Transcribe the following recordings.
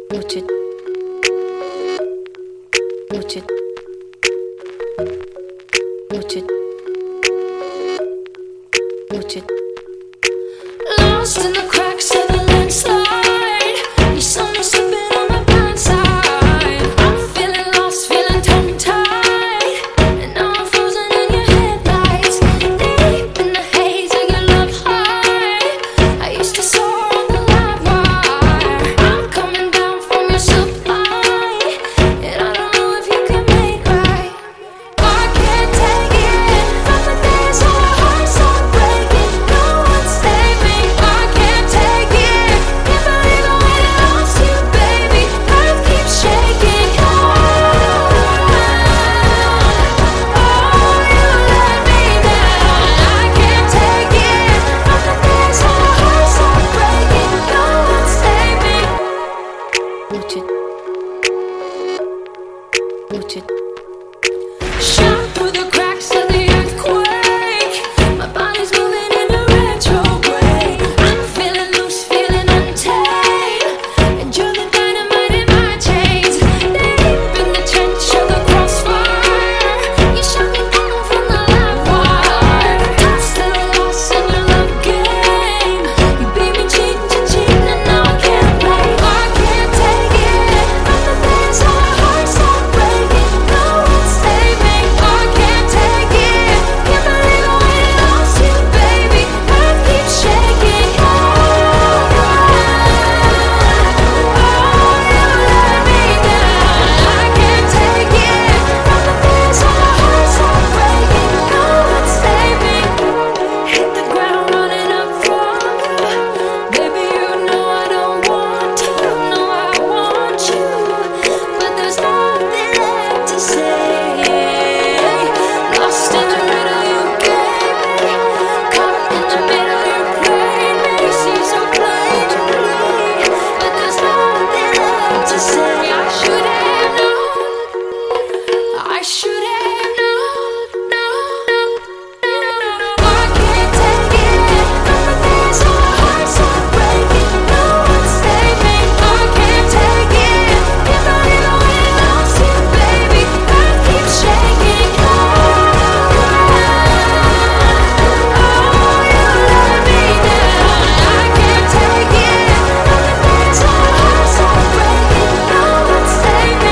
Mucho, mucho, mucho, mucho. Lost in the cracks of the landslide. You saw me slipping on my blind side. I'm feeling lost, feeling tongue-tied, and now I'm frozen in your headlights. Deep in the haze of your love high, I used to soar on the live wire. I'm coming down from your supply, and I don't know if you can make right. I can't take it from the days our hearts are breaking. No one save me. I can't take it. Can't believe the way that I lost you, baby. Earth keeps shaking. Oh, you let me down. I can't take it from the days our hearts are breaking. No one save me. Mucho, mucho. Shot through the cracks of the earthquake. My body's moving in a retrograde. I'm feeling loose, feeling untamed, and you're the dynamite in my chains. Deep in the trench of the crossfire, you shot me down from the live wire. Lost at a loss in your love game. You beat me cheek to cheek, and now I can't play. I can't take it from the days our hearts are breaking. No one save me. I can't take it. Can't believe the way that I lost you, baby. Earth keeps shaking. Oh, you let me down. I can't take it from the days our hearts are breaking. No one save me. Hit the ground running up from you. Baby, you know I don't want to. No, I want you, but there's nothing left to say. Lost in the middle, you gave me. Caught in the middle, you played me. See so plainly, but there's nothing left to say. I should have known. I should have known. No, no, no. I can't take it from the days our hearts are breaking. No one save me. I can't take it. Can't believe the way I lost you, baby. Earth keeps shaking. Oh, you let me down. I can't take it from the days our hearts are breaking. No one save me.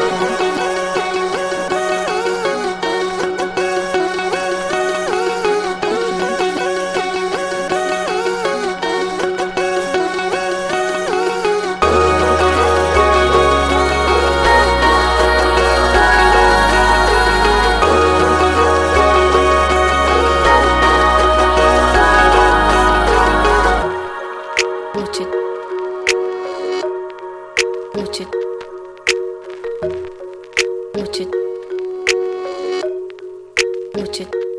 Mucho, mucho, mucho, mucho.